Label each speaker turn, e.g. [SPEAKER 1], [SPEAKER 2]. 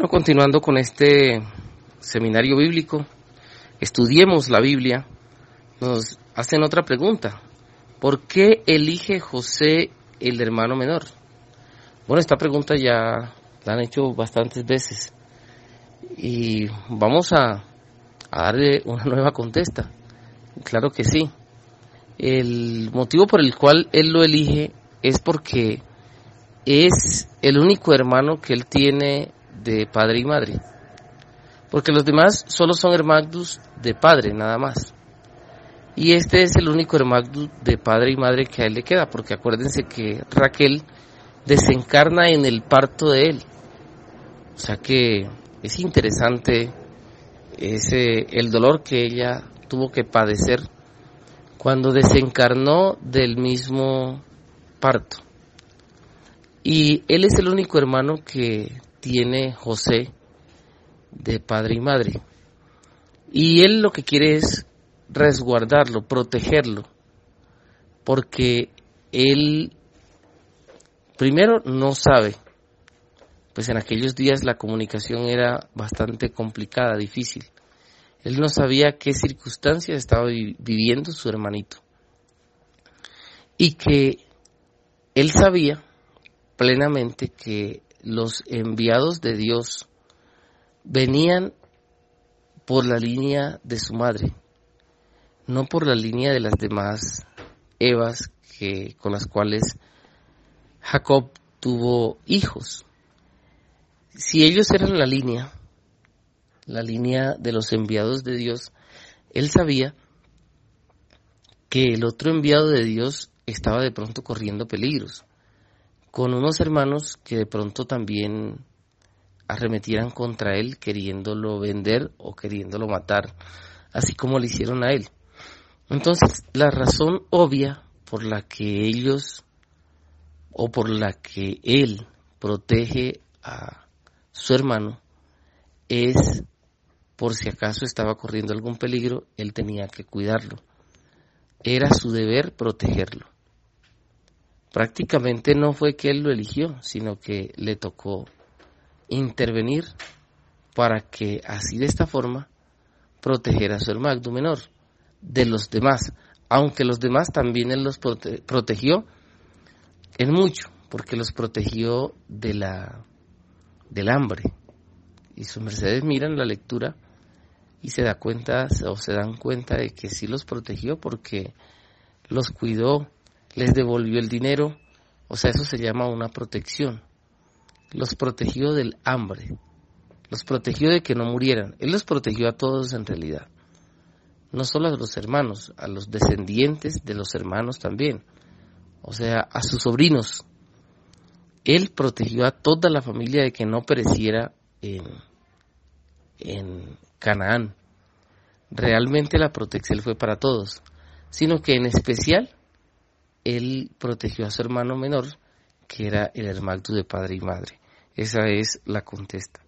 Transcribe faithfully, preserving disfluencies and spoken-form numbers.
[SPEAKER 1] Bueno, continuando con este seminario bíblico, estudiemos la Biblia, nos hacen otra pregunta. ¿Por qué elige José el hermano menor? Bueno, esta pregunta ya la han hecho bastantes veces y vamos a, a darle una nueva contesta. Claro que sí. El motivo por el cual él lo elige es porque es el único hermano que él tiene de padre y madre, porque los demás solo son hermanos de padre, nada más. Y este es el único hermano de padre y madre que a él le queda, porque acuérdense que Raquel desencarna en el parto de él. O sea que es interesante ese el dolor que ella tuvo que padecer cuando desencarnó del mismo parto. Y él es el único hermano que tiene José de padre y madre. Y él lo que quiere es resguardarlo, protegerlo, porque él primero no sabe, pues en aquellos días la comunicación era bastante complicada, difícil. Él no sabía qué circunstancias estaba viviendo su hermanito. Y que él sabía plenamente que los enviados de Dios venían por la línea de su madre, no por la línea de las demás Evas que, con las cuales Jacob tuvo hijos. Si ellos eran la línea, la línea de los enviados de Dios, él sabía que el otro enviado de Dios estaba de pronto corriendo peligros, con unos hermanos que de pronto también arremetieran contra él, queriéndolo vender o queriéndolo matar, así como le hicieron a él. Entonces, la razón obvia por la que ellos, o por la que él protege a su hermano, es por si acaso estaba corriendo algún peligro, él tenía que cuidarlo. Era su deber protegerlo. Prácticamente no fue que él lo eligió, sino que le tocó intervenir para que así de esta forma protegiera a su hermano menor de los demás, aunque los demás también él los prote- protegió en mucho, porque los protegió de la del hambre. Y sus mercedes miran la lectura y se da cuenta o se dan cuenta de que sí los protegió porque los cuidó, les devolvió el dinero, o sea, eso se llama una protección. Los protegió del hambre, los protegió de que no murieran. Él los protegió a todos en realidad, no solo a los hermanos, a los descendientes de los hermanos también, o sea, a sus sobrinos. Él protegió a toda la familia de que no pereciera en, en Canaán. Realmente la protección fue para todos, sino que en especial él protegió a su hermano menor, que era el hermano de padre y madre. Esa es la contesta.